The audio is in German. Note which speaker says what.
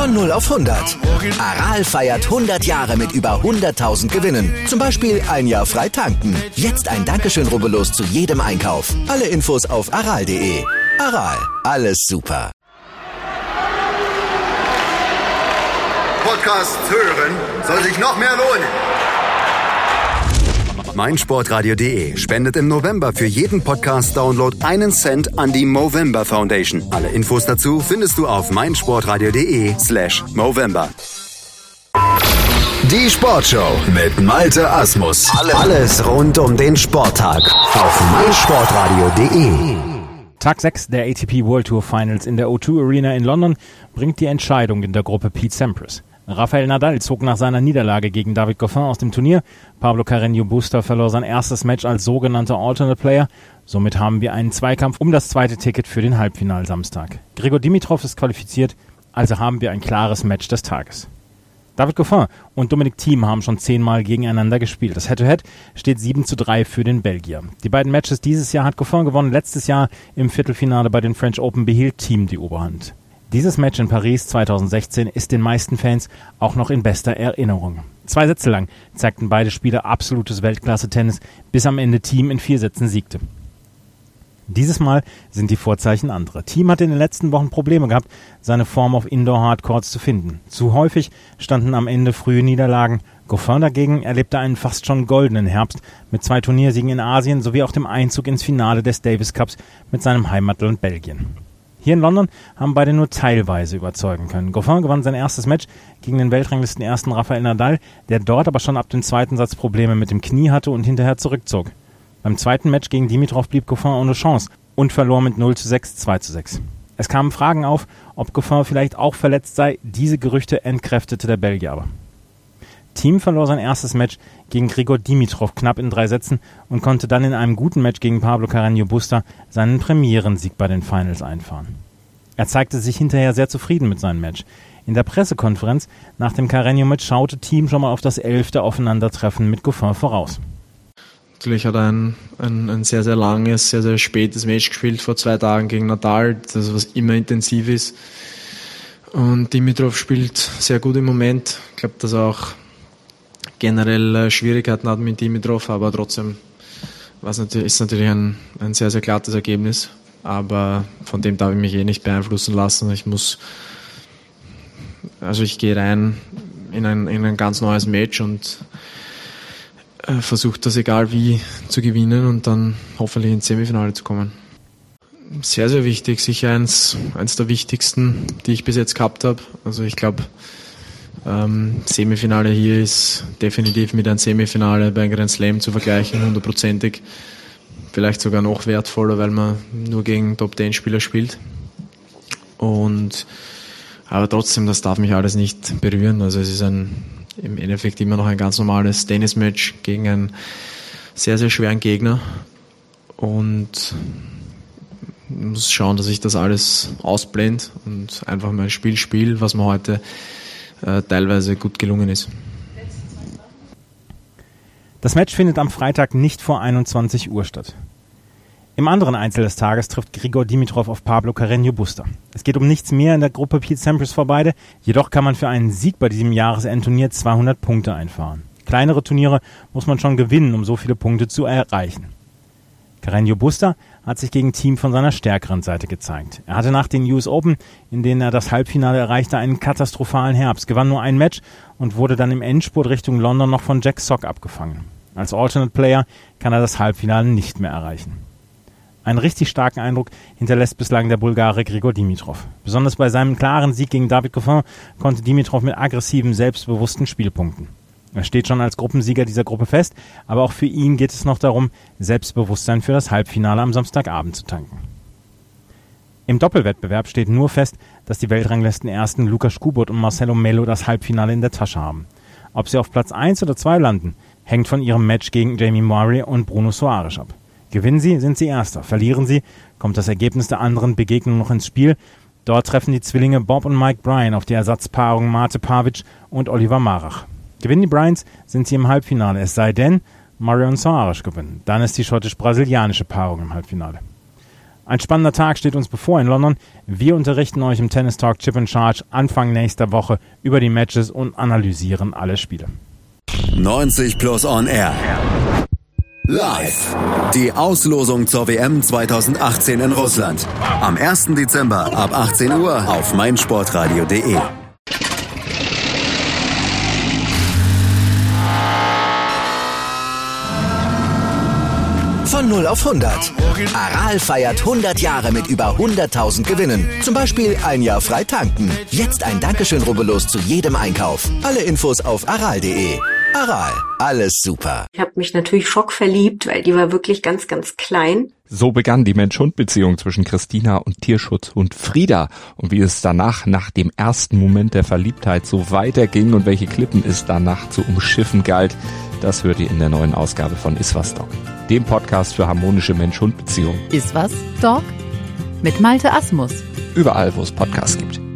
Speaker 1: Von 0 auf 100. Aral feiert 100 Jahre mit über 100.000 Gewinnen. Zum Beispiel ein Jahr frei tanken. Jetzt ein Dankeschön, rubbellos zu jedem Einkauf. Alle Infos auf aral.de. Aral, alles super.
Speaker 2: Podcast hören soll sich noch mehr lohnen.
Speaker 3: meinsportradio.de spendet im November für jeden Podcast-Download 1 Cent an die Movember Foundation. Alle Infos dazu findest du auf meinsportradio.de/Movember. Die Sportshow mit Malte Asmus. Alles rund um den Sporttag auf meinsportradio.de.
Speaker 4: Tag 6 der ATP World Tour Finals in der O2 Arena in London bringt die Entscheidung in der Gruppe Pete Sampras. Rafael Nadal zog nach seiner Niederlage gegen David Goffin aus dem Turnier. Pablo Carreño Busta verlor sein erstes Match als sogenannter Alternate Player. Somit haben wir einen Zweikampf um das zweite Ticket für den Halbfinalsamstag. Grigor Dimitrov ist qualifiziert, also haben wir ein klares Match des Tages. David Goffin und Dominic Thiem haben schon 10-mal gegeneinander gespielt. Das Head-to-Head steht 7:3 für den Belgier. Die beiden Matches dieses Jahr hat Goffin gewonnen. Letztes Jahr im Viertelfinale bei den French Open behielt Thiem die Oberhand. Dieses Match in Paris 2016 ist den meisten Fans auch noch in bester Erinnerung. 2 Sätze lang zeigten beide Spieler absolutes Weltklasse-Tennis, bis am Ende Thiem in 4 Sätzen siegte. Dieses Mal sind die Vorzeichen andere. Thiem hatte in den letzten Wochen Probleme gehabt, seine Form auf Indoor-Hardcourts zu finden. Zu häufig standen am Ende frühe Niederlagen. Goffin dagegen erlebte einen fast schon goldenen Herbst mit 2 Turniersiegen in Asien sowie auch dem Einzug ins Finale des Davis Cups mit seinem Heimatland Belgien. Hier in London haben beide nur teilweise überzeugen können. Goffin gewann sein erstes Match gegen den Weltranglisten-Ersten Rafael Nadal, der dort aber schon ab dem zweiten Satz Probleme mit dem Knie hatte und hinterher zurückzog. Beim zweiten Match gegen Dimitrov blieb Goffin ohne Chance und verlor mit 0:6, 2:6. Es kamen Fragen auf, ob Goffin vielleicht auch verletzt sei. Diese Gerüchte entkräftete der Belgier aber. Thiem verlor sein erstes Match gegen Grigor Dimitrov knapp in 3 Sätzen und konnte dann in einem guten Match gegen Pablo Carreño Busta seinen Premierensieg bei den Finals einfahren. Er zeigte sich hinterher sehr zufrieden mit seinem Match. In der Pressekonferenz nach dem Carreño-Match schaute Thiem schon mal auf das 11. Aufeinandertreffen mit Goffin voraus.
Speaker 5: Natürlich hat er ein sehr, sehr langes, sehr, sehr spätes Match gespielt vor 2 Tagen gegen Nadal, das was immer intensiv ist. Und Dimitrov spielt sehr gut im Moment. Ich glaube, dass er auch generell Schwierigkeiten hat mit Dimitrov, aber trotzdem ist natürlich ein sehr, sehr glattes Ergebnis. Aber von dem darf ich mich nicht beeinflussen lassen. Ich gehe rein in ein ganz neues Match und versuche das egal wie zu gewinnen und dann hoffentlich ins Semifinale zu kommen. Sehr, sehr wichtig, sicher eins der wichtigsten, die ich bis jetzt gehabt habe. Also ich glaube, Semifinale hier ist definitiv mit einem Semifinale bei Grand Slam zu vergleichen, 100%ig. Vielleicht sogar noch wertvoller, weil man nur gegen Top-10-Spieler spielt. Aber trotzdem, das darf mich alles nicht berühren. Also es ist im Endeffekt immer noch ein ganz normales Tennismatch gegen einen sehr, sehr schweren Gegner. Und ich muss schauen, dass ich das alles ausblende und einfach mein Spiel spiele, was mir heute teilweise gut gelungen ist.
Speaker 4: Das Match findet am Freitag nicht vor 21 Uhr statt. Im anderen Einzel des Tages trifft Grigor Dimitrov auf Pablo Carreño Busta. Es geht um nichts mehr in der Gruppe Pete Sampras vor beide, jedoch kann man für einen Sieg bei diesem Jahresendturnier 200 Punkte einfahren. Kleinere Turniere muss man schon gewinnen, um so viele Punkte zu erreichen. Carreño Busta hat sich gegen Thiem von seiner stärkeren Seite gezeigt. Er hatte nach den US Open, in denen er das Halbfinale erreichte, einen katastrophalen Herbst, gewann nur ein Match und wurde dann im Endspurt Richtung London noch von Jack Sock abgefangen. Als Alternate Player kann er das Halbfinale nicht mehr erreichen. Einen richtig starken Eindruck hinterlässt bislang der Bulgare Grigor Dimitrov. Besonders bei seinem klaren Sieg gegen David Goffin konnte Dimitrov mit aggressiven, selbstbewussten Spielpunkten. Er steht schon als Gruppensieger dieser Gruppe fest, aber auch für ihn geht es noch darum, Selbstbewusstsein für das Halbfinale am Samstagabend zu tanken. Im Doppelwettbewerb steht nur fest, dass die Weltranglisten-Ersten Lukas Skubot und Marcelo Melo das Halbfinale in der Tasche haben. Ob sie auf Platz 1 oder 2 landen, hängt von ihrem Match gegen Jamie Murray und Bruno Soares ab. Gewinnen sie, sind sie Erster. Verlieren sie, kommt das Ergebnis der anderen Begegnung noch ins Spiel. Dort treffen die Zwillinge Bob und Mike Bryan auf die Ersatzpaarung Mate Pavic und Oliver Marach. Gewinnen die Bryans, sind sie im Halbfinale, es sei denn, Murray und Soares gewinnen. Dann ist die schottisch-brasilianische Paarung im Halbfinale. Ein spannender Tag steht uns bevor in London. Wir unterrichten euch im Tennis Talk Chip and Charge Anfang nächster Woche über die Matches und analysieren alle Spiele.
Speaker 3: 90 Plus on Air. Live. Die Auslosung zur WM 2018 in Russland. Am 1. Dezember ab 18 Uhr auf meinsportradio.de.
Speaker 1: Von 0 auf 100. Aral feiert 100 Jahre mit über 100.000 Gewinnen. Zum Beispiel ein Jahr frei tanken. Jetzt ein Dankeschön, rubbellos zu jedem Einkauf. Alle Infos auf aral.de. Aral, alles super.
Speaker 6: Ich habe mich natürlich schockverliebt, weil die war wirklich ganz, ganz klein.
Speaker 7: So begann die Mensch-Hund-Beziehung zwischen Christina und Tierschutzhund Frieda. Und wie es danach, nach dem ersten Moment der Verliebtheit, so weiterging und welche Klippen es danach zu umschiffen galt, das hört ihr in der neuen Ausgabe von Iswas Dog, dem Podcast für harmonische Mensch-Hund-Beziehungen.
Speaker 8: Iswas Dog? Mit Malte Asmus.
Speaker 7: Überall, wo es Podcasts gibt.